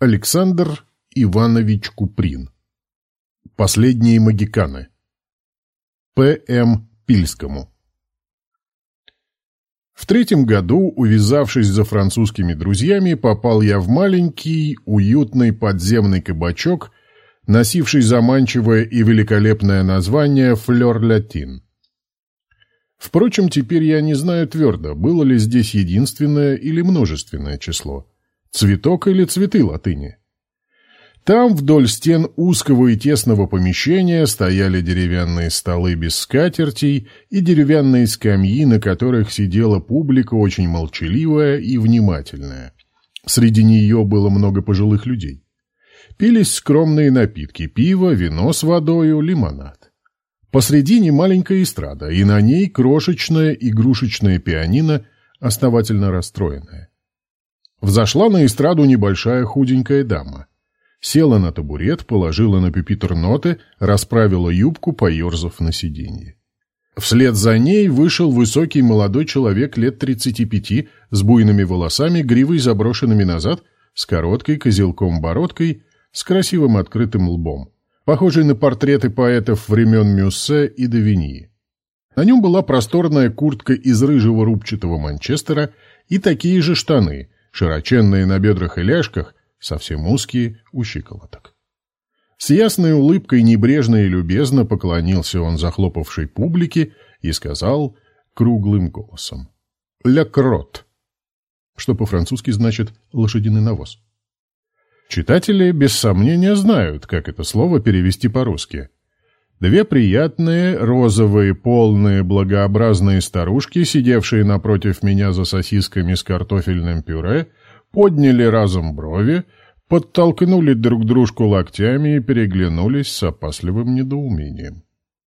Александр Иванович Куприн. Последние могиканы. П.М. Пильскому. В 3-м году, увязавшись за французскими друзьями, попал я в маленький, уютный подземный кабачок, носивший заманчивое и великолепное название «Флёр-Латин». Впрочем, теперь я не знаю твердо, было ли здесь единственное или множественное число, цветок или цветы латыни. Там вдоль стен узкого и тесного помещения стояли деревянные столы без скатертей и деревянные скамьи, на которых сидела публика очень молчаливая и внимательная. Среди нее было много пожилых людей. Пились скромные напитки – пиво, вино с водою, лимонад. Посредине маленькая эстрада, и на ней крошечное игрушечное пианино, основательно расстроенное. Взошла на эстраду небольшая худенькая дама. Села на табурет, положила на пюпитр ноты, расправила юбку, поерзав на сиденье. Вслед за ней вышел высокий молодой человек лет 35 с буйными волосами, гривой заброшенными назад, с короткой козелком-бородкой, с красивым открытым лбом, похожий на портреты поэтов времен Мюссе и Давиньи. На нем была просторная куртка из рыжего рубчатого манчестера и такие же штаны, широченные на бедрах и ляжках, совсем узкие у щиколоток. С ясной улыбкой небрежно и любезно поклонился он захлопавшей публике и сказал круглым голосом «Ля крот», что по-французски значит «лошадиный навоз». Читатели без сомнения знают, как это слово перевести по-русски. Две приятные, розовые, полные, благообразные старушки, сидевшие напротив меня за сосисками с картофельным пюре, подняли разом брови, подтолкнули друг дружку локтями и переглянулись с опасливым недоумением.